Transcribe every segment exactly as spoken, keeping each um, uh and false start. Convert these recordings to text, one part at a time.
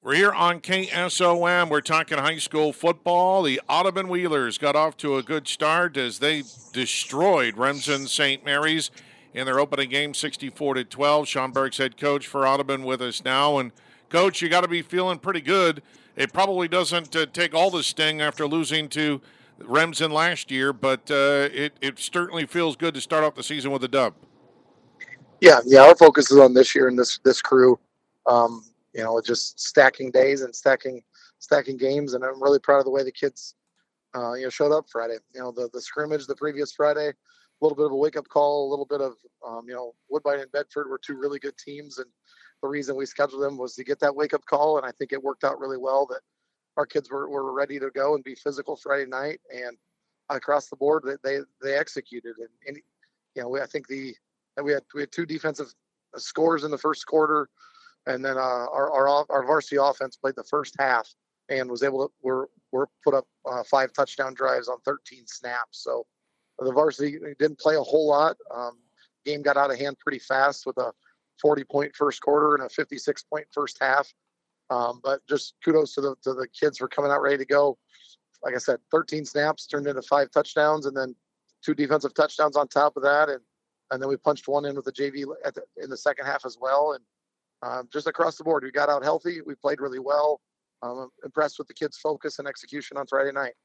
We're here on K S O M. We're talking high school football. The Audubon Wheelers got off to a good start as they destroyed Remsen Saint Mary's in their opening game, sixty-four to twelve. Sean Burks, head coach for Audubon, with us now. And coach, you got to be feeling pretty good. It probably doesn't uh, take all the sting after losing to Remsen last year, but uh, it it certainly feels good to start off the season with a dub. Yeah, yeah. Our focus is on this year and this this crew. Um, you know, just stacking days and stacking stacking games, and I'm really proud of the way the kids, uh, you know, showed up Friday. You know, the the scrimmage the previous Friday, a little bit of a wake up call, a little bit of, um, you know, Woodbine and Bedford were two really good teams, and the reason we scheduled them was to get that wake up call, and I think it worked out really well that our kids were, were ready to go and be physical Friday night, and across the board that they they executed, and, and you know, we, I think the we had we had two defensive scores in the first quarter. And then uh, our, our our varsity offense played the first half and was able to we're we're put up uh, five touchdown drives on thirteen snaps. So the varsity didn't play a whole lot. Um, game got out of hand pretty fast with a forty point first quarter and a fifty-six point first half. Um, but just kudos to the to the kids for coming out ready to go. Like I said, thirteen snaps turned into five touchdowns, and then two defensive touchdowns on top of that, and and then we punched one in with the J V at the, in the second half as well. And Um, just across the board, we got out healthy. We played really well. Um, I'm impressed with the kids' focus and execution on Friday night.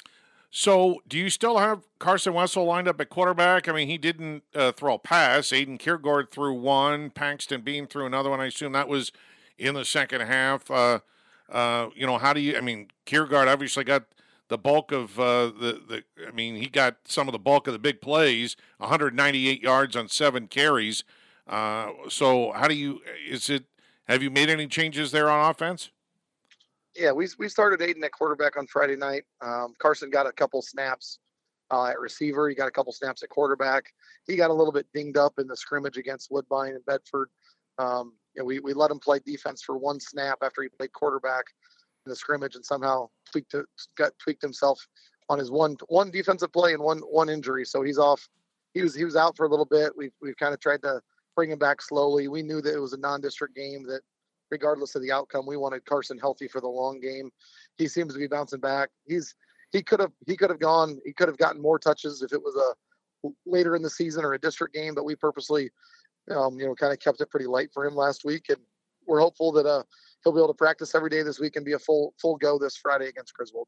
So, do you still have Carson Wessel lined up at quarterback? I mean, he didn't uh, throw a pass. Aiden Kiergaard threw one. Paxton Bean threw another one. I assume that was in the second half. Uh, uh, you know, how do you? I mean, Kiergaard obviously got the bulk of uh, the the. I mean, he got some of the bulk of the big plays. one hundred ninety-eight yards on seven carries. Uh, so how do you, is it, have you made any changes there on offense? Yeah, we we started Aiden at quarterback on Friday night. Um, Carson got a couple snaps uh, at receiver. He got a couple snaps at quarterback. He got a little bit dinged up in the scrimmage against Woodbine and Bedford. Um, you know, we, we let him play defense for one snap after he played quarterback in the scrimmage, and somehow tweaked it, got tweaked himself on his one one defensive play and one one injury. So he's off. He was he was out for a little bit. We've we've kind of tried to bring him back slowly. We knew that it was a non-district game, that regardless of the outcome, we wanted Carson healthy for the long game. He seems to be bouncing back. He's he could have he could have gone he could have gotten more touches if it was a later in the season or a district game, but we purposely um, you know kind of kept it pretty light for him last week, and we're hopeful that uh, he'll be able to practice every day this week and be a full full go this Friday against Griswold.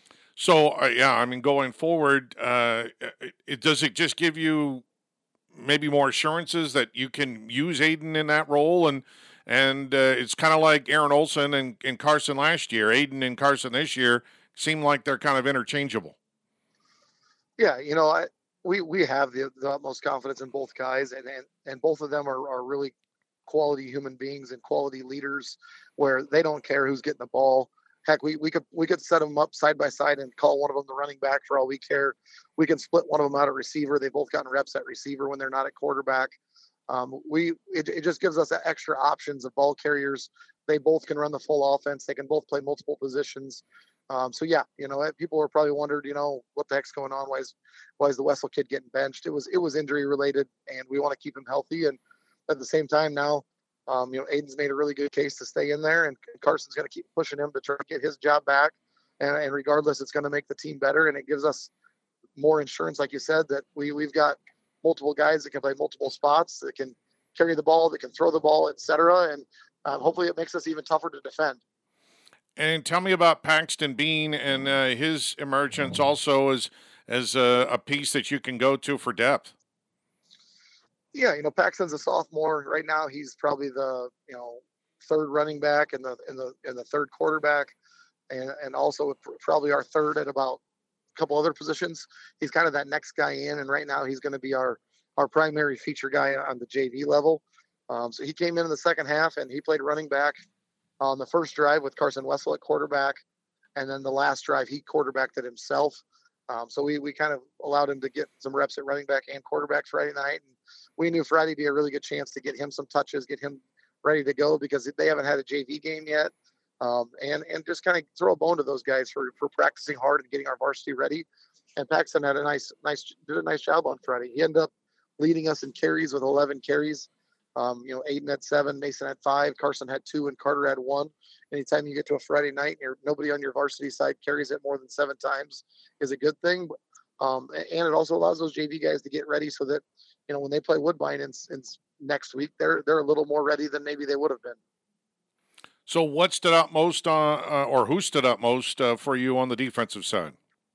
So uh, yeah, I mean, going forward, uh, it, does it just give you maybe more assurances that you can use Aiden in that role, and and uh, it's kind of like Aaron Olson and, and Carson last year. Aiden and Carson this year seem like they're kind of interchangeable. Yeah, you know, I, we we have the, the utmost confidence in both guys, and and, and both of them are, are really quality human beings and quality leaders, where they don't care who's getting the ball. Heck, we, we could we could set them up side by side and call one of them the running back for all we care. We can split one of them out at receiver. They've both gotten reps at receiver when they're not at quarterback. Um, we it, it just gives us extra options of ball carriers. They both can run the full offense. They can both play multiple positions. Um, so yeah, you know, people are probably wondered, you know, what the heck's going on? Why is why is the Wessel kid getting benched? It was it was injury related, and we want to keep him healthy. And at the same time, now, um, you know, Aiden's made a really good case to stay in there, and Carson's going to keep pushing him to try to get his job back. And, and regardless, it's going to make the team better, and it gives us more insurance, like you said, that we we've got multiple guys that can play multiple spots, that can carry the ball, that can throw the ball, et cetera. And um, hopefully, it makes us even tougher to defend. And tell me about Paxton Bean and uh, his emergence also as as a, a piece that you can go to for depth. Yeah, you know, Paxton's a sophomore right now. He's probably the you know third running back and the in the in the third quarterback, and and also probably our third at about a couple other positions. He's kind of that next guy in, and right now he's going to be our our primary feature guy on the J V level. Um, so he came in in the second half and he played running back on the first drive with Carson Wessel at quarterback, and then the last drive he quarterbacked it himself. Um, so we we kind of allowed him to get some reps at running back and quarterback Friday night, and we knew Friday would be a really good chance to get him some touches, get him ready to go, because they haven't had a J V game yet, um, and and just kind of throw a bone to those guys for for practicing hard and getting our varsity ready. And Paxton had a nice nice did a nice job on Friday. He ended up leading us in carries with eleven carries. Um, you know, Aiden had seven, Mason had five, Carson had two, and Carter had one. Anytime you get to a Friday night and you're, nobody on your varsity side carries it more than seven times is a good thing. Um, and it also allows those J V guys to get ready so that, you know, when they play Woodbine in, in next week, they're they're a little more ready than maybe they would have been. So, what stood out most, uh, uh, or who stood out most uh, for you on the defensive side?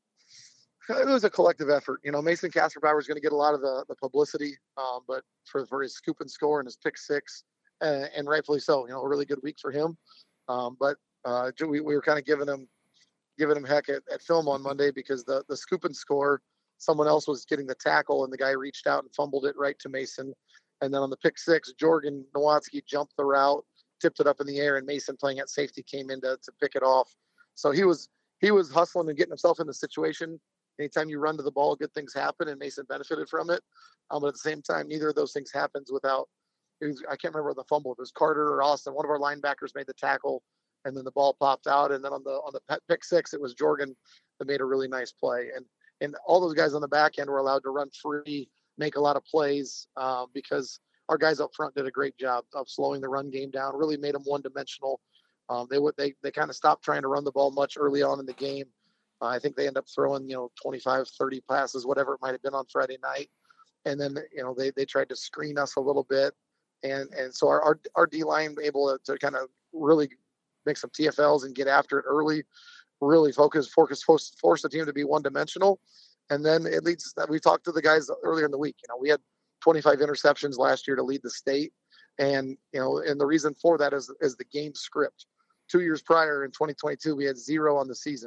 It was a collective effort. You know, Mason Casper is going to get a lot of the, the publicity, um, but for, for his scoop and score and his pick six, uh, and rightfully so. You know, a really good week for him. Um, but uh, we, we were kind of giving him giving him heck at, at film on Monday because the the scoop and score, someone else was getting the tackle and the guy reached out and fumbled it right to Mason. And then on the pick six, Jorgen Nowatzki jumped the route, tipped it up in the air, and Mason, playing at safety, came in to, to pick it off. So he was he was hustling and getting himself in the situation. Anytime you run to the ball, good things happen, and Mason benefited from it. Um, but at the same time, neither of those things happens without. It was, I can't remember the fumble. It was Carter or Austin. One of our linebackers made the tackle, and then the ball popped out. And then on the on the pick six, it was Jorgen that made a really nice play. And and all those guys on the back end were allowed to run free, make a lot of plays uh, because our guys up front did a great job of slowing the run game down. Really made them one dimensional. Um, they would they they kind of stopped trying to run the ball much early on in the game. Uh, I think they end up throwing, you know, twenty-five, thirty passes, whatever it might have been on Friday night. And then, you know, they, they tried to screen us a little bit. And and so our, our, our D-line able to, to kind of really make some T F Ls and get after it early, really focus, focus, force, force the team to be one-dimensional. And then it leads that we talked to the guys earlier in the week. You know, we had twenty-five interceptions last year to lead the state. And, you know, and the reason for that is, is the game script. Two years prior in twenty twenty-two, we had zero on the season.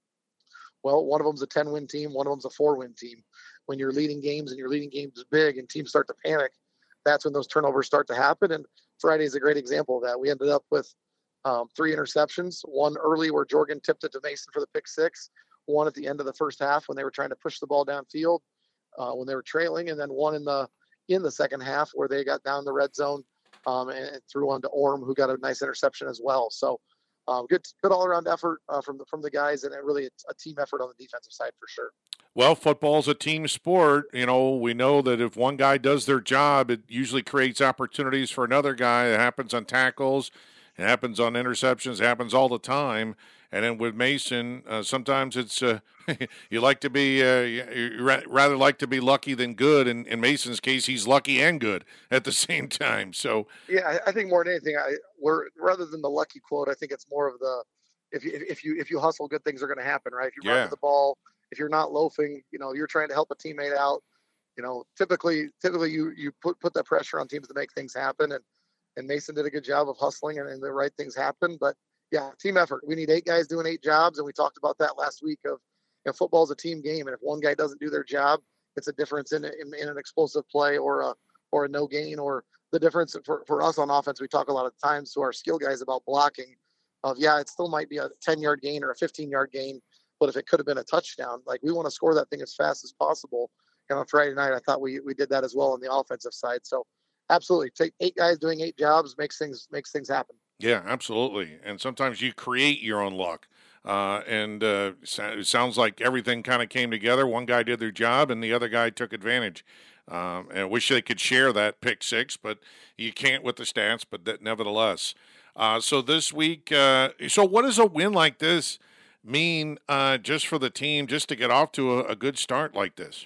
Well, one of them's a ten-win team, one of them's a four-win team. When you're leading games and you're leading games big and teams start to panic, that's when those turnovers start to happen. And Friday is a great example of that. We ended up with um, three interceptions, one early where Jorgen tipped it to Mason for the pick six, one at the end of the first half when they were trying to push the ball downfield uh, when they were trailing, and then one in the in the second half where they got down the red zone um, and, and threw on to Orm, who got a nice interception as well. So Um, good, good all-around effort uh, from the from the guys, and really a, a team effort on the defensive side for sure. Well, football's a team sport. You know, we know that if one guy does their job, it usually creates opportunities for another guy. It happens on tackles, it happens on interceptions, it happens all the time. And then with Mason, uh, sometimes it's uh, you like to be uh, you rather like to be lucky than good. And in Mason's case, he's lucky and good at the same time. So yeah, I, I think more than anything, I we're rather than the lucky quote, I think it's more of the if you if you if you hustle, good things are going to happen, right? If you yeah. run to the ball, if you're not loafing, you know, you're trying to help a teammate out. You know, typically typically you you put put that pressure on teams to make things happen, and and Mason did a good job of hustling, and, and the right things happen, but. Yeah, team effort. We need eight guys doing eight jobs, and we talked about that last week. Of, you know, football is a team game, and if one guy doesn't do their job, it's a difference in, in in an explosive play or a or a no gain, or the difference for, for us on offense. We talk a lot of times to our skill guys about blocking. Of yeah, it still might be a ten yard gain or a fifteen yard gain, but if it could have been a touchdown, like we want to score that thing as fast as possible. And on Friday night, I thought we we did that as well on the offensive side. So absolutely, take eight guys doing eight jobs makes things makes things happen. Yeah, absolutely. And sometimes you create your own luck. Uh, and uh, it sounds like everything kind of came together. One guy did their job, and the other guy took advantage. Um, and I wish they could share that pick six, but you can't with the stats. But that, nevertheless, uh, so this week, uh, so what does a win like this mean uh, just for the team, just to get off to a, a good start like this?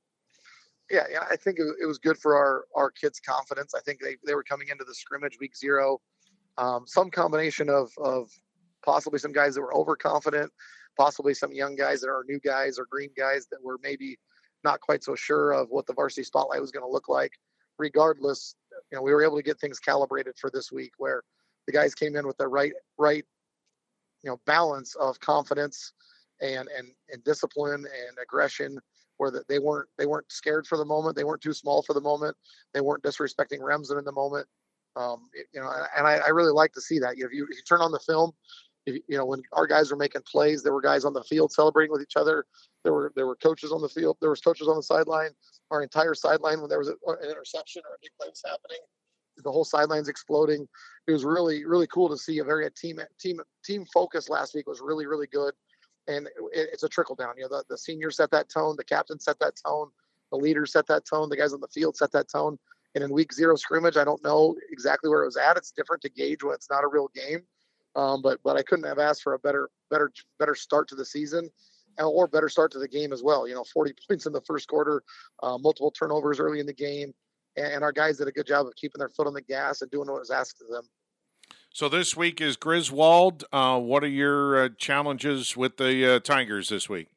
Yeah, yeah, I think it, it was good for our our kids' confidence. I think they they were coming into the scrimmage week zero. Um, some combination of, of possibly some guys that were overconfident, possibly some young guys that are new guys or green guys that were maybe not quite so sure of what the varsity spotlight was going to look like. Regardless, you know, we were able to get things calibrated for this week where the guys came in with the right, right, you know, balance of confidence and, and, and discipline and aggression, where that they weren't, they weren't scared for the moment. They weren't too small for the moment. They weren't disrespecting Remsen in the moment. Um, you know, and I, I really like to see that. You know, if you, if you turn on the film, if, you know, when our guys were making plays, there were guys on the field celebrating with each other. There were there were coaches on the field. There was coaches on the sideline. Our entire sideline, when there was a, an interception or a big play was happening, the whole sideline's exploding. It was really really cool to see a very a team team team focus last week was really really good, and it, it's a trickle down. You know, the, the seniors set that tone, the captain set that tone, the leaders set that tone, the guys on the field set that tone. And in week zero scrimmage, I don't know exactly where it was at. It's different to gauge when it's not a real game. Um, but but I couldn't have asked for a better better better start to the season, or better start to the game as well. You know, forty points in the first quarter, uh, multiple turnovers early in the game, and, and our guys did a good job of keeping their foot on the gas and doing what was asked of them. So this week is Griswold. Uh, what are your uh, challenges with the uh, Tigers this week?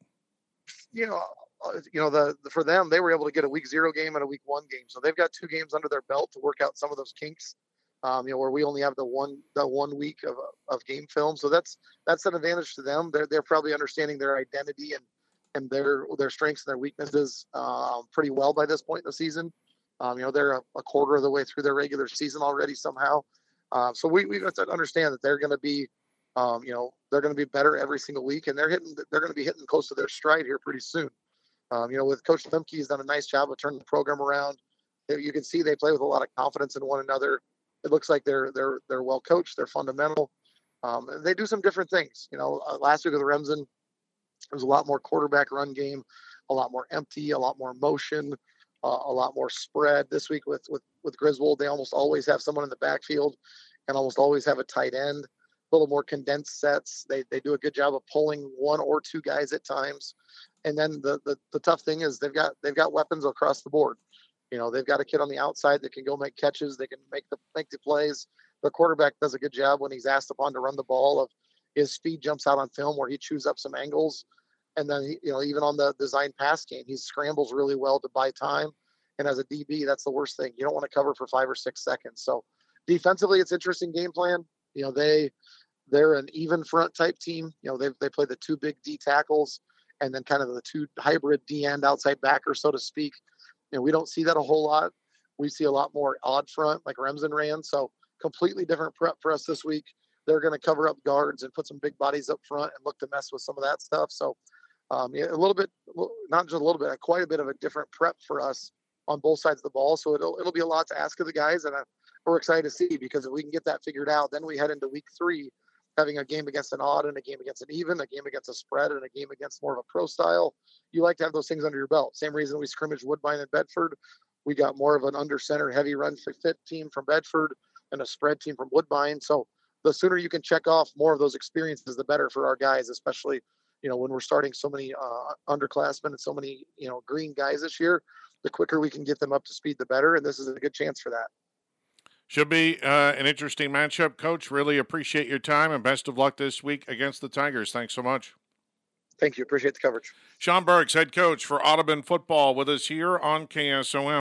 You know, uh, you know the, the for them, they were able to get a week zero game and a week one game, so they've got two games under their belt to work out some of those kinks. Um, you know, where we only have the one the one week of of game film, so that's that's an advantage to them. They're they're probably understanding their identity and and their their strengths and their weaknesses um, pretty well by this point in the season. Um, you know, they're a, a quarter of the way through their regular season already somehow. Uh, so we we have to understand that they're going to be, um, you know, they're going to be better every single week, and they're hitting they're going to be hitting close to their stride here pretty soon. Um, you know, with Coach Lemke, he's done a nice job of turning the program around. You can see they play with a lot of confidence in one another. It looks like they're they're they're well coached. They're fundamental. Um, they do some different things. You know, uh, last week with Remsen, there was a lot more quarterback run game, a lot more empty, a lot more motion, uh, a lot more spread. This week with with with Griswold, they almost always have someone in the backfield, and almost always have a tight end. A little more condensed sets. They they do a good job of pulling one or two guys at times. And then the the, the tough thing is they've got they've got weapons across the board. You know, they've got a kid on the outside that can go make catches. They can make the make the plays. The quarterback does a good job when he's asked upon to run the ball. Of his speed jumps out on film where he chews up some angles, and then he, you know, even on the design pass game, he scrambles really well to buy time. And as a D B, that's the worst thing. You don't want to cover for five or six seconds. So defensively, it's interesting game plan. You know, they they're an even front type team. You know, they they play the two big D tackles and then kind of the two hybrid D end outside backers, so to speak. You know, we don't see that a whole lot. We see a lot more odd front like Remsen ran. So completely different prep for us this week. They're going to cover up guards and put some big bodies up front and look to mess with some of that stuff. So um, yeah, a little bit, not just a little bit, quite a bit of a different prep for us on both sides of the ball. So it'll, it'll be a lot to ask of the guys. And I, we're excited to see, because if we can get that figured out, then we head into week three, having a game against an odd and a game against an even, a game against a spread and a game against more of a pro style. You like to have those things under your belt. Same reason we scrimmaged Woodbine and Bedford. We got more of an under center heavy run fit team from Bedford and a spread team from Woodbine. So the sooner you can check off more of those experiences, the better for our guys, especially, you know, when we're starting so many uh, underclassmen and so many, you know, green guys this year. The quicker we can get them up to speed, the better. And this is a good chance for that. Should be uh, an interesting matchup, Coach. Really appreciate your time, and best of luck this week against the Tigers. Thanks so much. Thank you. Appreciate the coverage. Sean Burks, head coach for Audubon football, with us here on K S O M.